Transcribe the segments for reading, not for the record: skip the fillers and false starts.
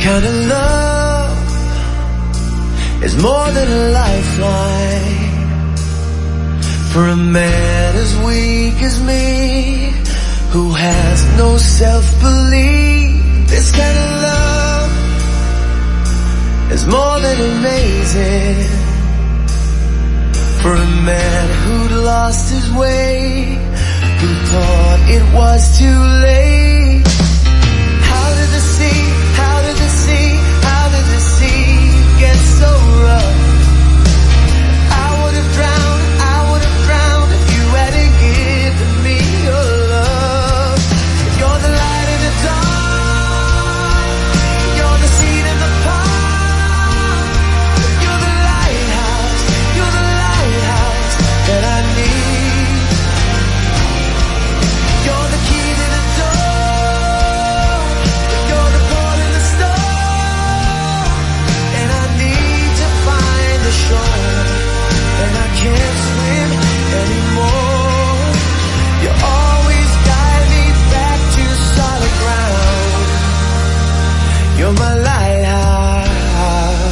kind of love is more than a lifeline for a man as weak as me, who has no self-belief. This kind of love is more than amazing for a man who'd lost his way, who thought it was too late. How did the sea get so rough? I would have drowned if you hadn't given me your love. You're the light in the dark, you're the seed in the pot, you're the lighthouse that I need. You're the key to the door, you're the port in the storm, and I need to find the shore, and I can't swim anymore. You always guide me back to solid ground. You're my lighthouse.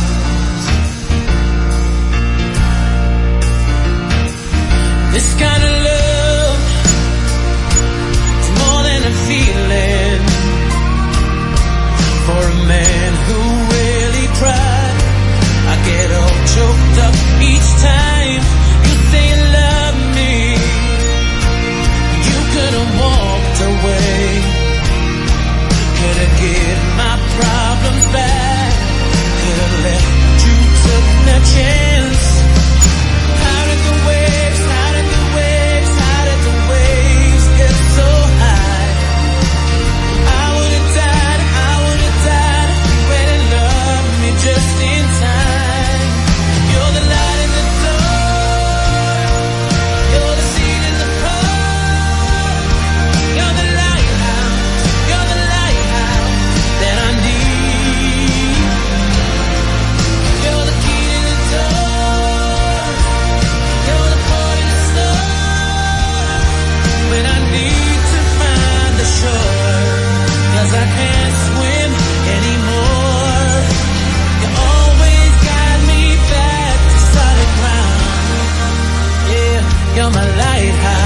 This kind of love is more than a feeling for a man who really tried. I get all choked up each time you say you love me. You could have walked away, could have given my problems back, could have left, you took no chance. How did the waves get so high? I would have died if you hadn't loved me just in time. You're the light in the door, you're the seed in the pot, you're the lighthouse that I need. You're the key to the door, you're the port in the storm, when I need to find the shore, 'cause I can't swim anymore. You always guide me back to solid ground. Yeah, you're my lighthouse.